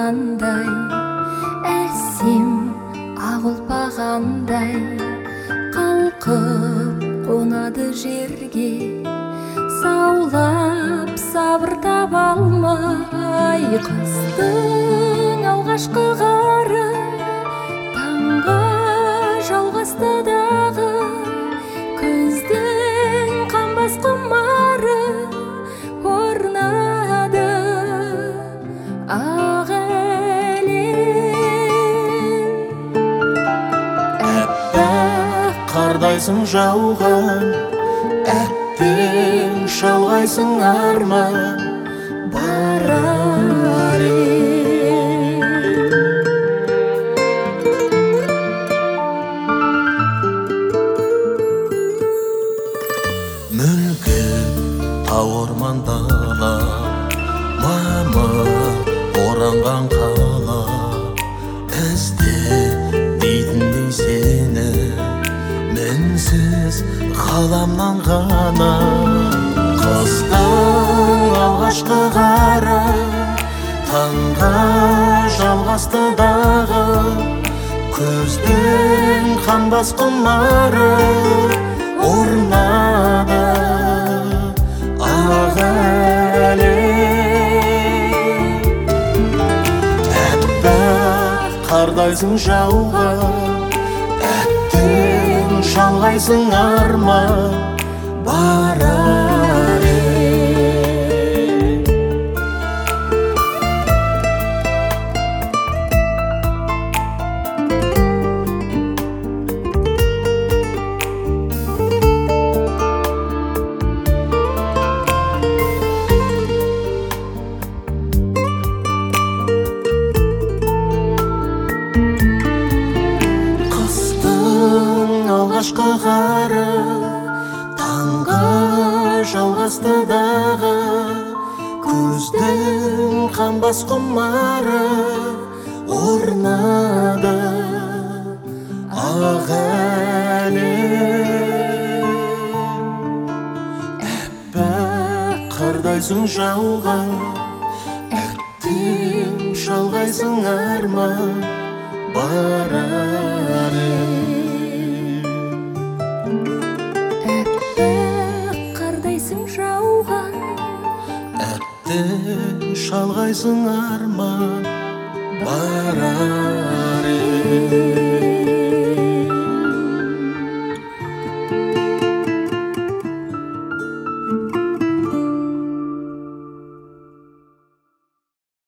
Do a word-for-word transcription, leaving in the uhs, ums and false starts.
сыйлағандай, әсем ақ ұлпағандай, қалқып қонады жерге, саулап сабыр таба алмай. Қыстың алғашқы қары таңға жалғасты дағы, күздің қанбас құмары орнады ақ әлем. Әппақ қардайсың жауған, әттең шалғайсың арман барар ем. Мүлгіп тау орман дала, мамық оранған қала, ізде дейтіндей сені мінсіз ғаламнан ғана. Қыстың алғашқы қары таңға жалғасты дағы, көздің қанбас құмары орнады ақ әлем. Әппақ қардайсың жауған, әттең шалғайсың арман барар ем. Алғашқы қары таңға жалғасты дағы, көздің қанбас құмары орнады ақ әлем. Әппақ қардайсың жауған, әттең шалғайсың арман барар ем. Әттең шалғайсың арман барар ем.